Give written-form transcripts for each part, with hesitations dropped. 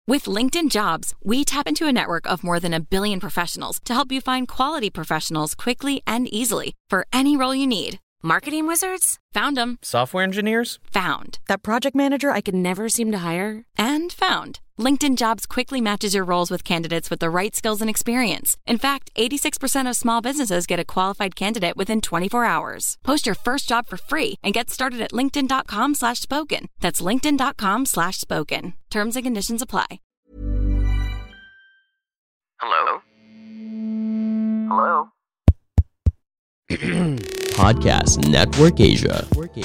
With LinkedIn Jobs, we tap into a network of more than 1 billion professionals to help you find quality professionals quickly and easily for any role you need. Marketing wizards? Found them. Software engineers? Found. That project manager I could never seem to hire? And found. LinkedIn Jobs quickly matches your roles with candidates with the right skills and experience. In fact, 86% of small businesses get a qualified candidate within 24 hours. Post your first job for free and get started at linkedin.com/spoken. That's linkedin.com/spoken. Terms and conditions apply. Hello? Hello? Podcast Network Asia.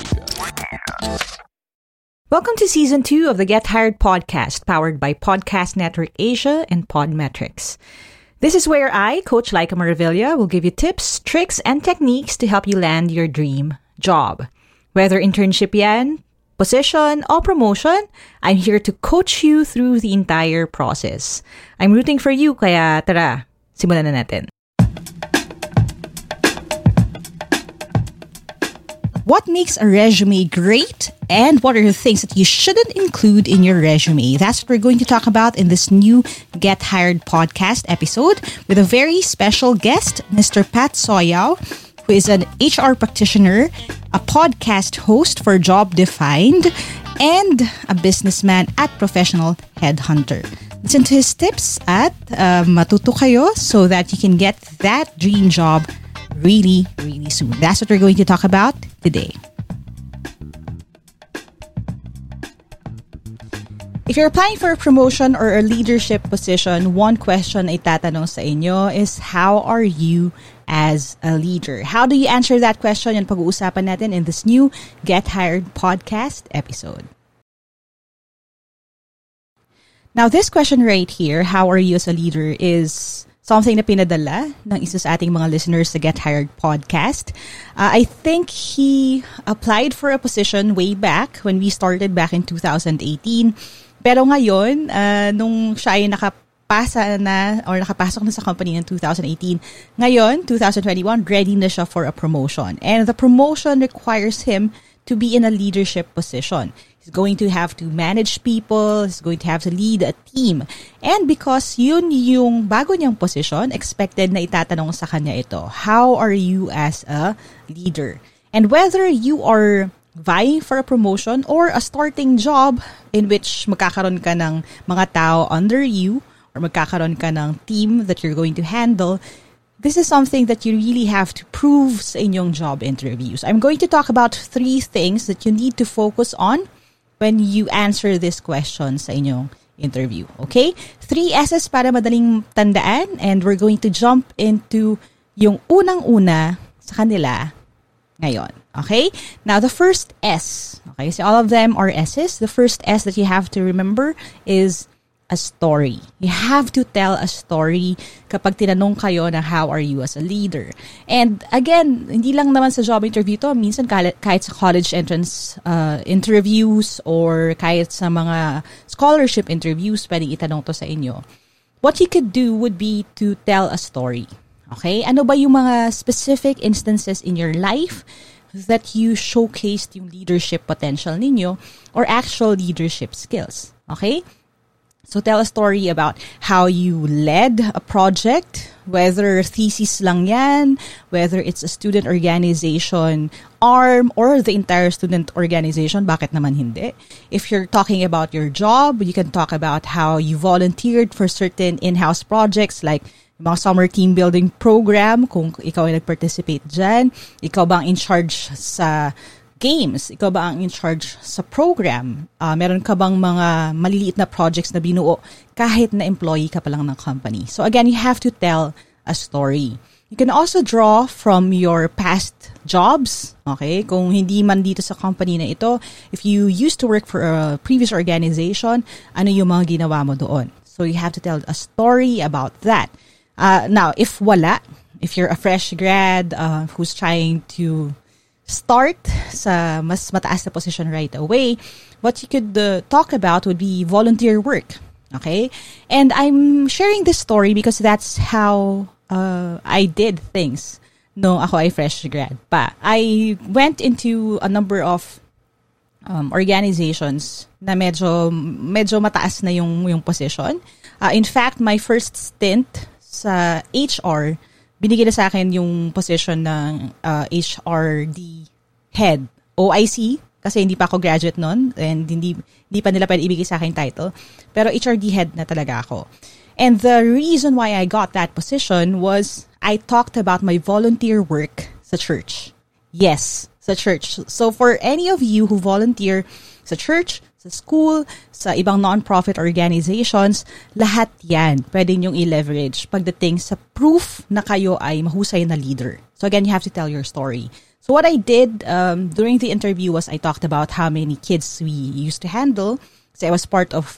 Welcome to Season 2 of the Get Hired podcast, powered by Podcast Network Asia and Podmetrics. This is where I, Coach Laika Maravilla, will give you tips, tricks, and techniques to help you land your dream job. Whether internship yan, position, or promotion, I'm here to coach you through the entire process. I'm rooting for you, kaya tara, simulan na natin. What makes a resume great, and what are the things that you shouldn't include in your resume? That's what we're going to talk about in this new Get Hired podcast episode with a very special guest, Mr. Pat Soyao, who is an HR practitioner, a podcast host for Job Defined, and a businessman at Professional Headhunter. Listen to his tips at matuto kayo so that you can get that dream job really, really soon. That's what we're going to talk about today. If you're applying for a promotion or a leadership position, one question ay tatanong sa inyo is, how are you as a leader? How do you answer that question? Yan pag-uusapan natin in this new Get Hired podcast episode. Now, this question right here, how are you as a leader, is something na pinadala ng isa sa ating mga listeners sa Get Hired podcast. I think he applied for a position way back when we started back in 2018. Pero ngayon, nung siya ay nakapasok na sa company in 2018, ngayon, 2021, ready na siya for a promotion. And the promotion requires him to be in a leadership position. He's going to have to manage people. He's going to have to lead a team. And because yun yung bago niyang position, expected na itatanong sa kanya ito, how are you as a leader? And whether you are vying for a promotion or a starting job in which magkakaroon ka ng mga tao under you or magkakaroon ka ng team that you're going to handle, this is something that you really have to prove sa inyong job interviews. I'm going to talk about 3 things that you need to focus on when you answer this question sa inyong interview. Okay? 3 S's para madaling tandaan, and we're going to jump into yung unang-una sa kanila ngayon. Okay? Now, the first S. Okay? So all of them are S's. The first S that you have to remember is a story. You have to tell a story kapag tinanong kayo na how are you as a leader. And again, hindi lang naman sa job interview to. Minsan kahit sa college entrance interviews or kahit sa mga scholarship interviews, pwedeng itanong to sa inyo. What you could do would be to tell a story. Okay? Ano ba yung mga specific instances in your life that you showcased yung leadership potential ninyo or actual leadership skills? Okay? So tell a story about how you led a project, whether thesis lang yan, whether it's a student organization arm or the entire student organization, bakit naman hindi? If you're talking about your job, you can talk about how you volunteered for certain in-house projects like mga summer team building program, kung ikaw ay nag-participate dyan, ikaw ba ang in charge sa games? Ikaw ba ang in charge sa program? Meron ka bang mga maliliit na projects na binuo kahit na employee ka pa lang ng company? So again, you have to tell a story. You can also draw from your past jobs. Okay? Kung hindi man dito sa company na ito, if you used to work for a previous organization, ano yung mga ginawa mo doon? So you have to tell a story about that. Now, if you're a fresh grad who's trying to start sa mas mataas na position right away, what you could talk about would be volunteer work. Okay? And I'm sharing this story because that's how I did things no ako ay fresh grad pa. I went into a number of organizations na medyo mataas na yung position. In fact, my first stint sa HR, binigyan na sa akin yung position ng HRD head, OIC, kasi hindi pa ako graduate nun and hindi pa nila pwede ibigay sa akin title. Pero HRD head na talaga ako. And the reason why I got that position was I talked about my volunteer work sa church. Yes, sa church. So for any of you who volunteer sa church, sa school, sa ibang non-profit organizations, lahat yan pwede nyong i-leverage pagdating sa proof na kayo ay mahusay na leader. So again, you have to tell your story. So what I did during the interview was I talked about how many kids we used to handle. So I was part of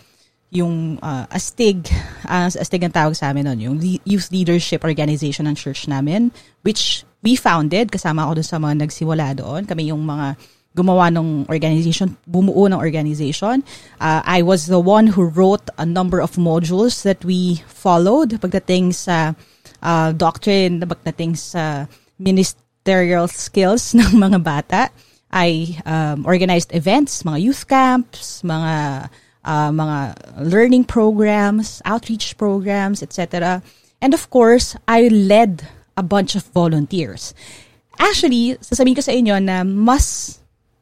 yung ASTIG ang tawag sa amin nun, yung Youth Leadership Organization ng church namin, which we founded, kasama ako dun sa mga nagsimula doon. Kami yung mga gumawa ng organization, bumuo ng organization. I was the one who wrote a number of modules that we followed pagdating sa doctrine, pagdating sa ministerial skills ng mga bata. I organized events, mga youth camps, mga learning programs, outreach programs, etc. And of course, I led a bunch of volunteers. Actually, sasabihin ko sa inyo na mas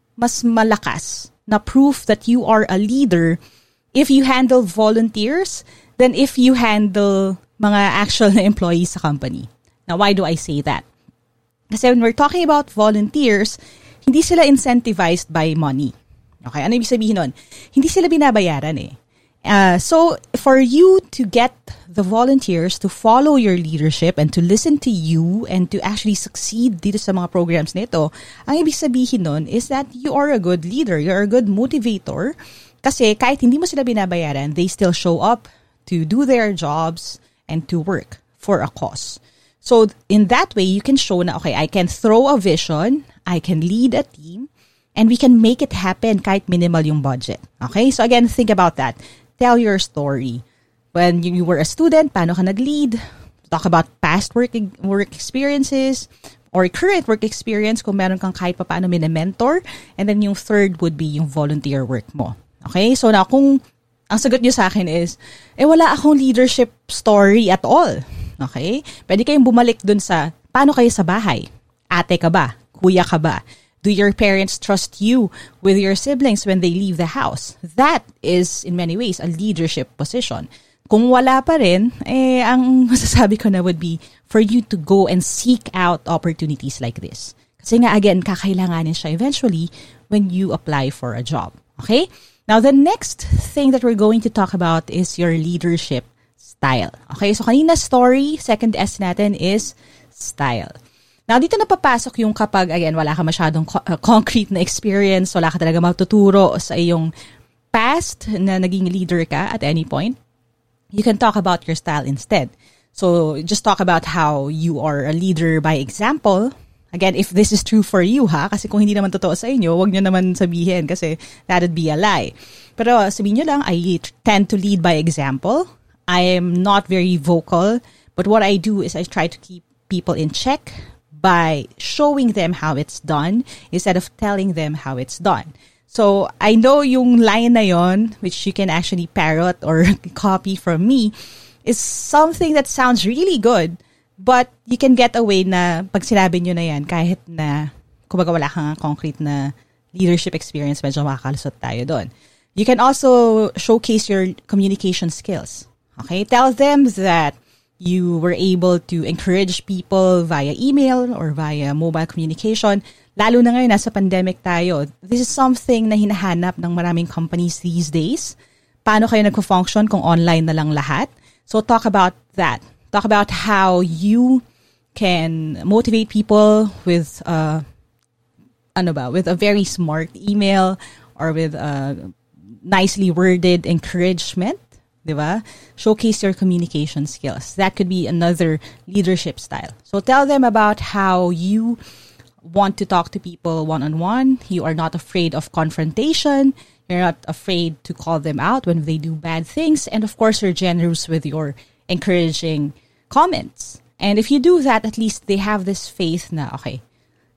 malakas na proof that you are a leader if you handle volunteers than if you handle mga actual na employees sa company. Now, why do I say that? Kasi when we're talking about volunteers, hindi sila incentivized by money. Okay, ano ibig sabihin nun? Hindi sila binabayaran eh. So, for you to get the volunteers to follow your leadership and to listen to you and to actually succeed dito sa mga programs nito, ang ibig sabihin nun is that you are a good leader, you're a good motivator, kasi kahit hindi mo sila binabayaran, they still show up to do their jobs and to work for a cause. So, in that way, you can show na, okay, I can throw a vision, I can lead a team, and we can make it happen kahit minimal yung budget. Okay? So again, think about that. Tell your story. When you were a student, paano ka nag-lead? Talk about past work experiences or current work experience kung meron kang kahit pa paano mini-mentor. And then yung third would be yung volunteer work mo. Okay? So na kung ang sagot niyo sa akin is, wala akong leadership story at all. Okay? Pwede kayong bumalik dun sa, paano kayo sa bahay? Ate ka ba? Kuya ka ba? Do your parents trust you with your siblings when they leave the house? That is, in many ways, a leadership position. Kung wala pa rin, ang masasabi ko na would be for you to go and seek out opportunities like this. Kasi nga, again, kakailanganin siya eventually when you apply for a job. Okay? Now, the next thing that we're going to talk about is your leadership style. Okay? So, kanina story, second S natin is style. Now, dito na papasok yung kapag, again, wala ka masyadong concrete na experience, wala ka talaga matuturo sa iyong past na naging leader ka at any point, you can talk about your style instead. So, just talk about how you are a leader by example. Again, if this is true for you, kasi kung hindi naman totoo sa inyo, wag nyo naman sabihin kasi that'd be a lie. Pero sabihin nyo lang, I tend to lead by example. I am not very vocal, but what I do is I try to keep people in check by showing them how it's done instead of telling them how it's done. So, I know yung line na yon, which you can actually parrot or copy from me, is something that sounds really good, but you can get away na pag sinabi nyo na yan, kahit na, kumbaga wala kang concrete na leadership experience, medyo makakalusot tayo doon. You can also showcase your communication skills. Okay? Tell them that you were able to encourage people via email or via mobile communication. Lalo na ngayon, nasa pandemic tayo. This is something na hinahanap ng maraming companies these days. Paano kayo nagpo-function kung online na lang lahat? So talk about that. Talk about how you can motivate people with with a very smart email or with a nicely worded encouragement. Diba? Showcase your communication skills. That could be another leadership style. So tell them about how you want to talk to people one-on-one. You are not afraid of confrontation. You're not afraid to call them out when they do bad things. And of course, you're generous with your encouraging comments. And if you do that, at least they have this faith na, okay,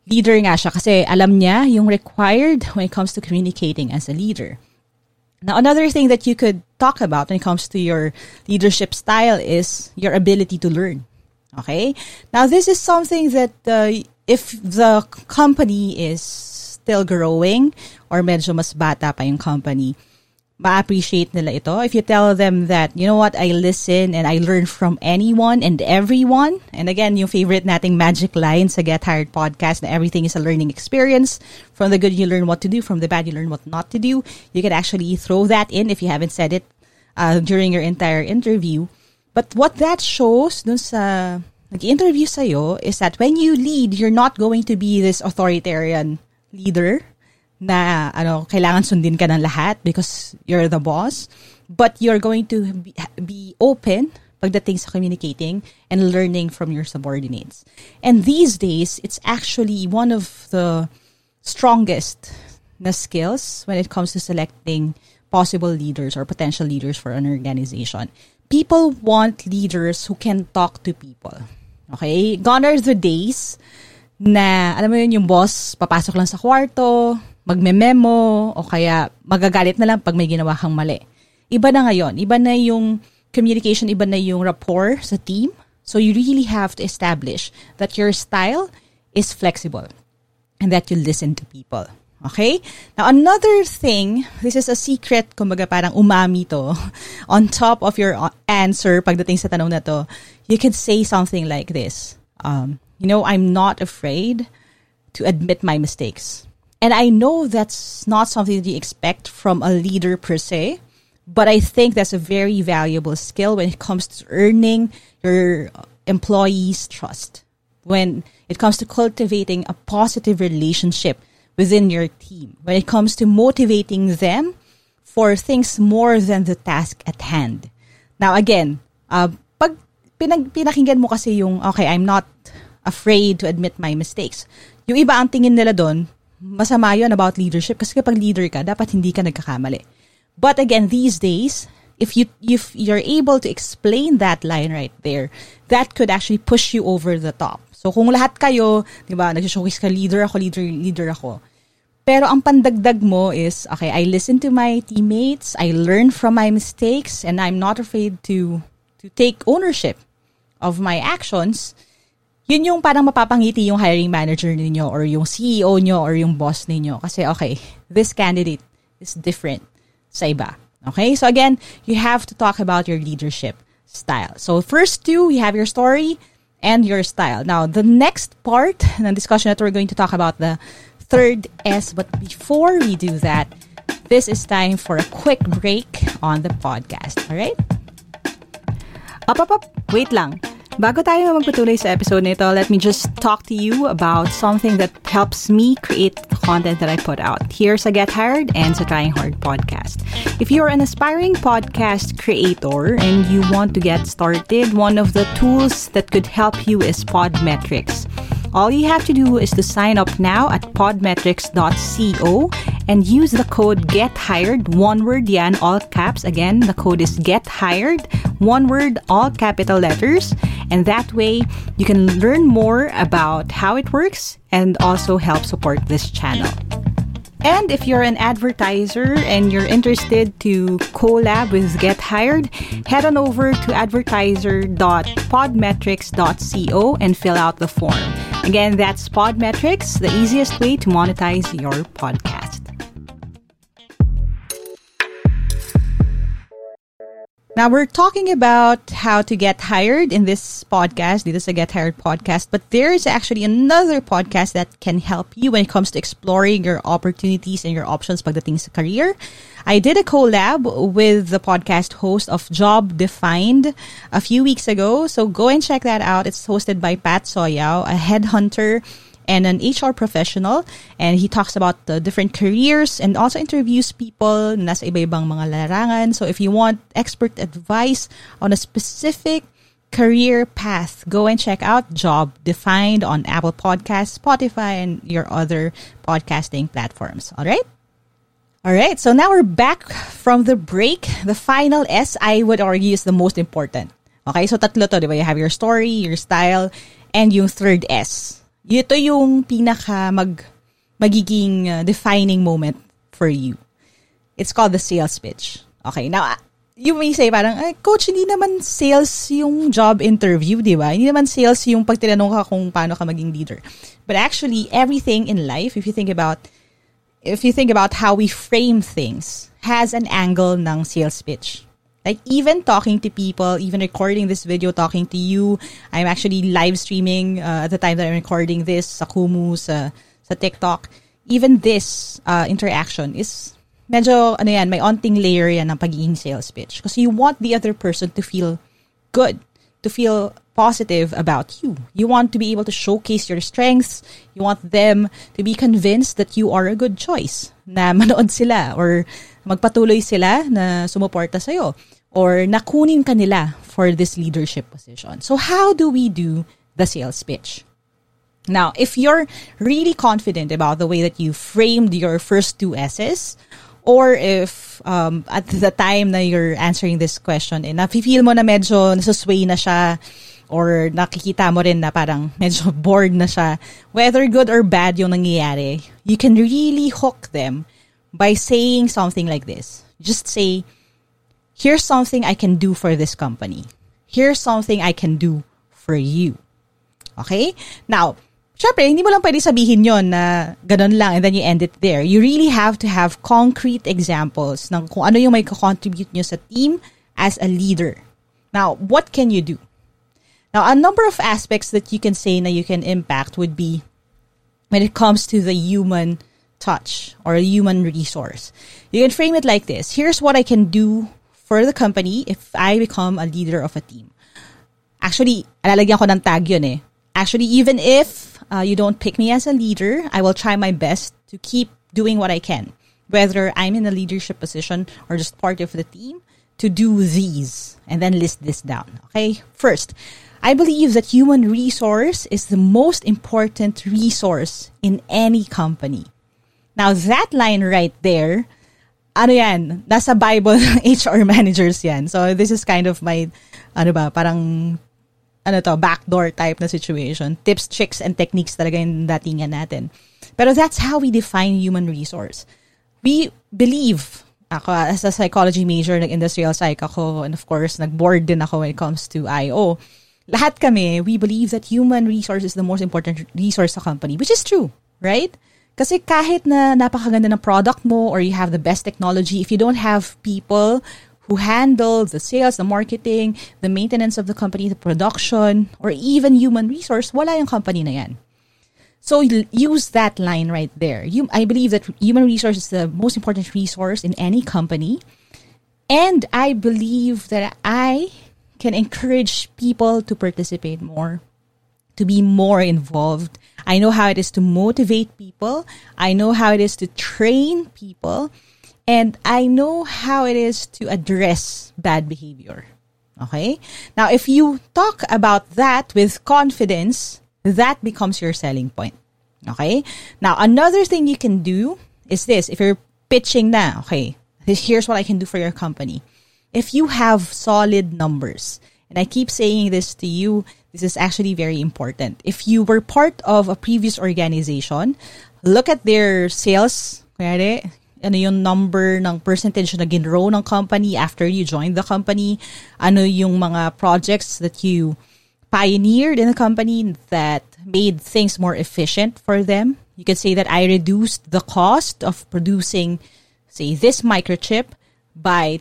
Leader nga siya kasi alam niya yung required when it comes to communicating as a leader. Now, another thing that you could talk about when it comes to your leadership style is your ability to learn. Okay? Now, this is something that if the company is still growing or medyo mas bata pa yung company, ma-appreciate nila ito. If you tell them that, you know what, I listen and I learn from anyone and everyone. And again, yung favorite nating magic line sa Get Hired podcast na everything is a learning experience. From the good, you learn what to do. From the bad, you learn what not to do. You can actually throw that in if you haven't said it during your entire interview. But what that shows dun sa nag-interview sa'yo is that when you lead, you're not going to be this authoritarian leader na kailangan sundin ka ng lahat because you're the boss, but you're going to be open pagdating sa communicating and learning from your subordinates. And these days, it's actually one of the strongest na skills when it comes to selecting possible leaders or potential leaders for an organization. People want leaders who can talk to people. Okay? Gone are the days na, alam mo yun, yung boss papasok lang sa kwarto, magme-memo, o kaya magagalit na lang pag may ginawa kang mali. Iba na ngayon. Iba na yung communication, iba na yung rapport sa team. So you really have to establish that your style is flexible and that you listen to people. Okay? Now, another thing, this is a secret, kumbaga parang umami to, on top of your answer pagdating sa tanong na to, you can say something like this. I'm not afraid to admit my mistakes. And I know that's not something that you expect from a leader per se, but I think that's a very valuable skill when it comes to earning your employees' trust. When it comes to cultivating a positive relationship within your team. When it comes to motivating them for things more than the task at hand. Now again, pag pinakinggan mo kasi yung, okay, I'm not afraid to admit my mistakes. Yung iba ang tingin nila doon, masama yun about leadership kasi kapag leader ka, dapat hindi ka nagkakamali. But again, these days, if you're able to explain that line right there, that could actually push you over the top. So kung lahat kayo, di ba, nag-showcase ka, leader ako. Pero ang pandagdag mo is, okay, I listen to my teammates, I learn from my mistakes, and I'm not afraid to take ownership of my actions. Yun yung parang mapapangiti yung hiring manager ninyo or yung CEO nyo or yung boss ninyo. Kasi, okay, this candidate is different sa iba. Okay? So again, you have to talk about your leadership style. So first two, you have your story and your style. Now, the next part ng discussion that we're going to talk about the third S. But before we do that, this is time for a quick break on the podcast. All right? Up. Wait lang. Bago tayo magpatuloy sa episode nito, let me just talk to you about something that helps me create the content that I put out here sa Get Hired and sa Trying Hard podcast. If you're an aspiring podcast creator and you want to get started, one of the tools that could help you is Podmetrics. All you have to do is to sign up now at podmetrics.co and use the code GETHIRED, one word yan, all caps. Again, the code is GETHIRED, one word, all capital letters. And that way, you can learn more about how it works and also help support this channel. And if you're an advertiser and you're interested to collab with Get Hired, head on over to advertiser.podmetrics.co and fill out the form. Again, that's Podmetrics, the easiest way to monetize your podcast. Now, we're talking about how to get hired in this podcast. This is a Get Hired podcast. But there is actually another podcast that can help you when it comes to exploring your opportunities and your options pagdating sa career. I did a collab with the podcast host of Job Defined a few weeks ago. So go and check that out. It's hosted by Pat Soyao, a headhunter and an HR professional, and he talks about the different careers and also interviews people na nasa iba-ibang mga larangan. So if you want expert advice on a specific career path, go and check out Job Defined on Apple Podcasts, Spotify, and your other podcasting platforms. All right? So now we're back from the break. The final S, I would argue, is the most important. Okay, so tatlo to, di ba? You have your story, your style, and yung third S. Ito yung magiging defining moment for you. It's called the sales pitch. Okay, now, you may say parang, coach, hindi naman sales yung job interview, di ba? Hindi naman sales yung pag tinanong ka kung paano ka maging leader. But actually, everything in life, if you think about how we frame things, has an angle ng sales pitch. Like even talking to people, even recording this video, talking to you, I'm actually live streaming at the time that I'm recording this sa Kumu, sa TikTok. Even this interaction is medyo, may onting layer yan ng pagiging sales pitch. Because you want the other person to feel good, to feel positive about you. You want to be able to showcase your strengths. You want them to be convinced that you are a good choice. Na manood sila or magpatuloy sila na sumuporta sa'yo. Or nakunin ka nila for this leadership position. So how do we do the sales pitch? Now, if you're really confident about the way that you framed your first two S's, or if at the time na you're answering this question, nafe-feel mo na medyo nasusway na siya, or nakikita mo rin na parang medyo bored na siya, whether good or bad yung nangyayari, you can really hook them by saying something like this. Just say, here's something I can do for this company. Here's something I can do for you. Okay? Now, syempre, hindi mo lang pwede sabihin yon na ganun lang and then you end it there. You really have to have concrete examples ng kung ano yung may contribute nyo sa team as a leader. Now, what can you do? Now, a number of aspects that you can say na you can impact would be when it comes to the human touch or a human resource. You can frame it like this. Here's what I can do for the company if I become a leader of a team. Actually, alalagyan ko ng tag yun eh. Actually, even if you don't pick me as a leader, I will try my best to keep doing what I can, whether I'm in a leadership position or just part of the team, to do these and then list this down. Okay? First, I believe that human resource is the most important resource in any company. Now, that line right there, ano yan, nasa Bible ng HR managers yan. So, this is kind of my, parang, backdoor type na situation. Tips, tricks, and techniques talaga yung datingan natin. Pero that's how we define human resource. We believe, ako as a psychology major, nag-industrial psych ako, and of course, nag-board din ako when it comes to IO. Lahat kami, we believe that human resource is the most important resource sa company, which is true, right? Kasi kahit na napakaganda ng product mo or you have the best technology, if you don't have people who handle the sales, the marketing, the maintenance of the company, the production, or even human resource, wala yung company na yan. So use that line right there. I believe that human resource is the most important resource in any company. And I believe that I can encourage people to participate more, to be more involved. I know how it is to motivate people. I know how it is to train people. And I know how it is to address bad behavior. Okay? Now, if you talk about that with confidence, that becomes your selling point. Okay? Now, another thing you can do is this. If you're pitching na, okay, here's what I can do for your company. If you have solid numbers, and I keep saying this to you, this is actually very important. If you were part of a previous organization, look at their sales, kaya ano yung number ng percentage na ginrow ng company after you joined the company, ano yung mga projects that you pioneered in the company that made things more efficient for them. You could say that I reduced the cost of producing, say, this microchip by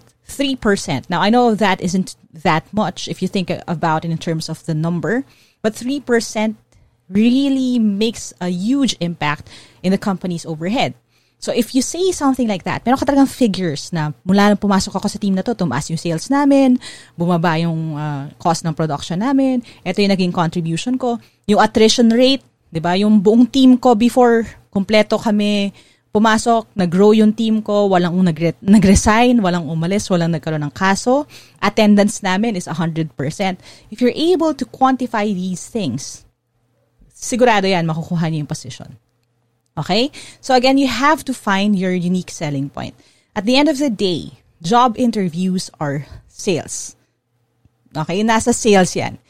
3%. Now, I know that isn't that much if you think about it in terms of the number, but 3% really makes a huge impact in the company's overhead. So if you say something like that, meron ka talagang figures na mula nang pumasok ako sa team na to, tumaas yung sales namin, bumaba yung cost ng production namin, ito yung naging contribution ko, yung attrition rate, di ba? Yung buong team ko before, kompleto kami, pumasok, nag-grow yung team ko, walang nag-resign, walang umalis, walang nagkaroon ng kaso. Attendance namin is 100%. If you're able to quantify these things, sigurado yan, makukuha niyo yung position. Okay? So again, you have to find your unique selling point. At the end of the day, job interviews are sales. Okay? Nasa sales yan.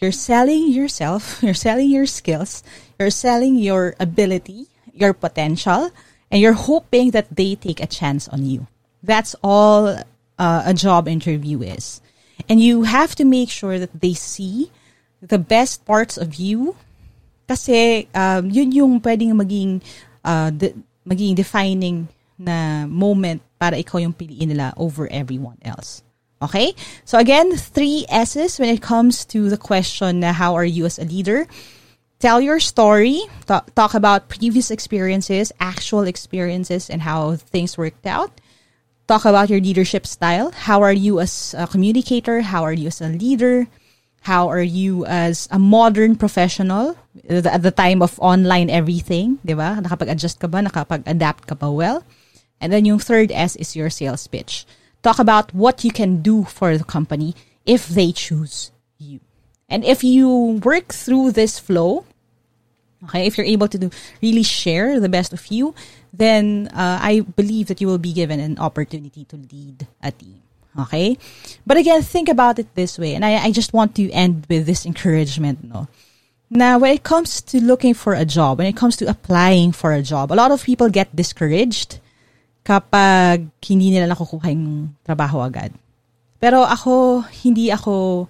You're selling yourself, you're selling your skills, you're selling your ability, your potential, and you're hoping that they take a chance on you. That's all a job interview is. And you have to make sure that they see the best parts of you kasi yun yung pwedeng maging defining na moment para ikaw yung piliin nila over everyone else. Okay? So again, 3 S's when it comes to the question na how are you as a leader. Tell your story. Talk about previous experiences, actual experiences, and how things worked out. Talk about your leadership style. How are you as a communicator? How are you as a leader? How are you as a modern professional at the time of online everything? Diba? Nakapag-adjust ka ba? Nakapag-adapt ka ba well? And then yung 3rd S is your sales pitch. Talk about what you can do for the company if they choose you. And if you work through this flow, okay, if you're able to really share the best of you, then I believe that you will be given an opportunity to lead a team. Okay? But again, think about it this way. And I just want to end with this encouragement. No? Now, when it comes to looking for a job, when it comes to applying for a job, a lot of people get discouraged kapag hindi nila nakukuha yung trabaho agad. Pero ako, hindi ako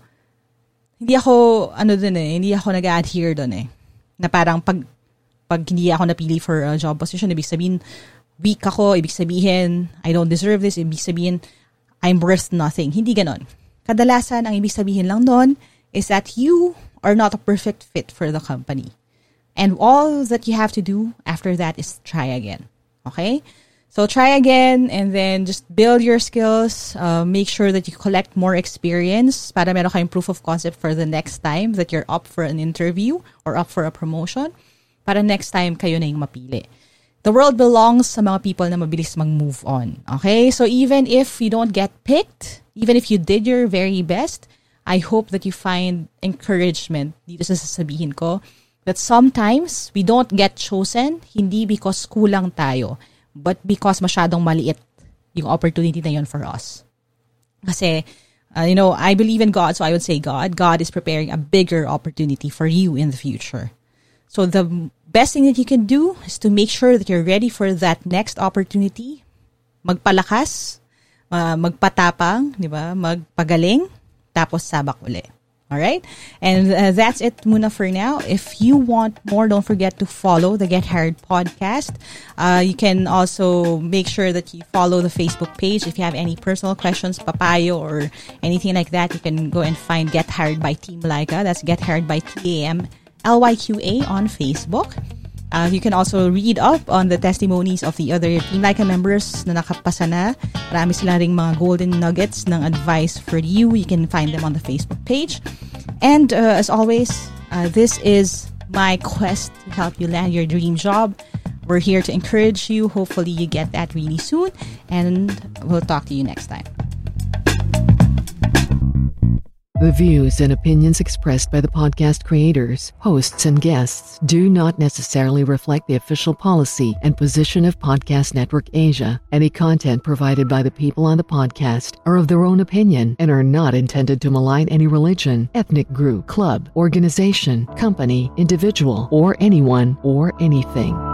nag-adhere doon eh. Na parang pag hindi ako napili for a job position, ibig sabihin, weak ako, ibig sabihin, I don't deserve this, ibig sabihin, I'm worth nothing. Hindi ganon. Kadalasan, ang ibig sabihin lang doon is that you are not a perfect fit for the company. And all that you have to do after that is try again. Okay? So try again and then just build your skills. Make sure that you collect more experience para meron kayong proof of concept for the next time that you're up for an interview or up for a promotion. Para next time kayo na yung mapili. The world belongs sa mga people na mabilis mag-move on. Okay? So even if you don't get picked, even if you did your very best, I hope that you find encouragement dito sa sasabihin ko that sometimes we don't get chosen hindi because kulang tayo, but because masyadong maliit yung opportunity na yun for us. Kasi, I believe in God, so I would say God is preparing a bigger opportunity for you in the future. So the best thing that you can do is to make sure that you're ready for that next opportunity. Magpalakas, magpatapang, di ba? Magpagaling, tapos sabak uli. Alright? And that's it muna for now. If you want more, don't forget to follow the Get Hired podcast. You can also make sure that you follow the Facebook page. If you have any personal questions, papayo, or anything like that, you can go and find Get Hired by Team Laika. That's Get Hired by TAMLYQA on Facebook. You can also read up on the testimonies of the other Team Laika members na nakapasa na. Marami sila ring mga golden nuggets ng advice for you. You can find them on the Facebook page. And as always, this is my quest to help you land your dream job. We're here to encourage you. Hopefully you get that really soon. And we'll talk to you next time. The views and opinions expressed by the podcast creators, hosts, and guests do not necessarily reflect the official policy and position of Podcast Network Asia. Any content provided by the people on the podcast are of their own opinion and are not intended to malign any religion, ethnic group, club, organization, company, individual, or anyone or anything.